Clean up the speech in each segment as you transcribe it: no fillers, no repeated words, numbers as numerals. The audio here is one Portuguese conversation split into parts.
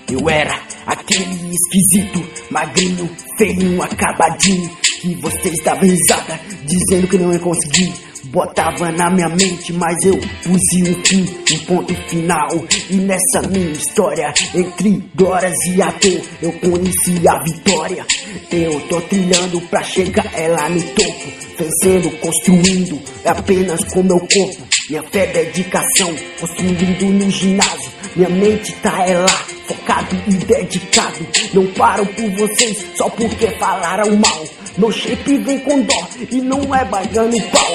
Eu era aquele esquisito, magrinho, feio, acabadinho, que vocês davam risada, dizendo que não ia conseguir. Botava na minha mente, mas eu pus um fim, um ponto final. E nessa minha história, entre glórias e a dor, eu conheci a vitória. Eu tô trilhando pra chegar lá no topo, vencendo, construindo apenas com meu corpo. Minha fé, dedicação, construindo no ginásio. Minha mente tá lá, focado e dedicado. Não paro por vocês só porque falaram mal. Meu shape vem com dó e não é bagando pau.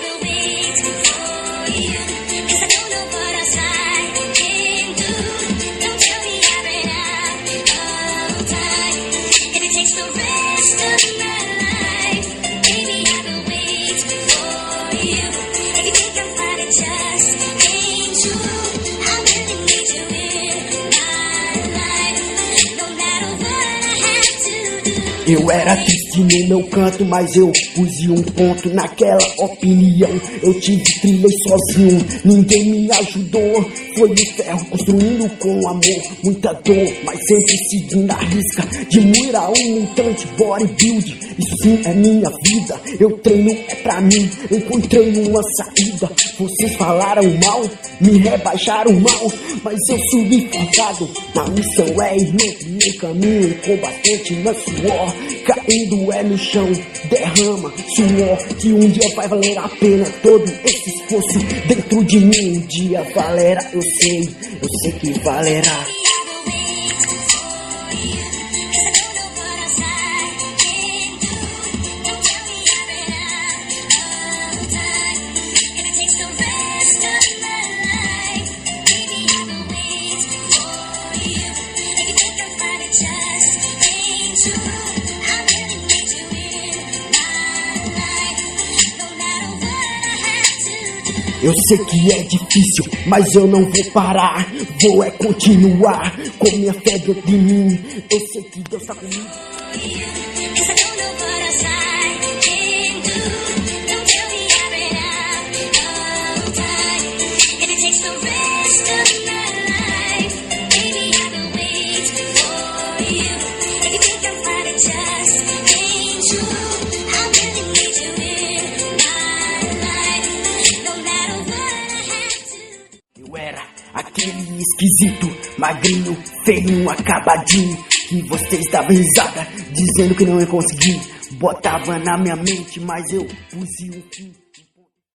Eu era triste no meu canto, mas eu pus um ponto naquela opinião. Eu tive trilhei sozinho, ninguém me ajudou. Foi de ferro construindo com amor, muita dor, mas sempre seguindo a risca de murar um mutante bodybuild. Isso sim é minha vida, eu treino é pra mim, encontrei uma saída. Vocês falaram mal, me rebaixaram mal, mas eu subi forçado. Na missão é irmão, no caminho combatente na suor. Caindo é no chão, derrama suor, que um dia vai valer a pena todo esse esforço dentro de mim. Um dia valerá, eu sei que valerá. Eu sei que é difícil, mas eu não vou parar. Vou continuar com minha fé dentro de mim. Eu sei que Deus tá comigo. Eu era aquele esquisito, magrinho, feio, acabadinho, que vocês davam risada, dizendo que não ia conseguir. Botava na minha mente, mas eu pus um fim.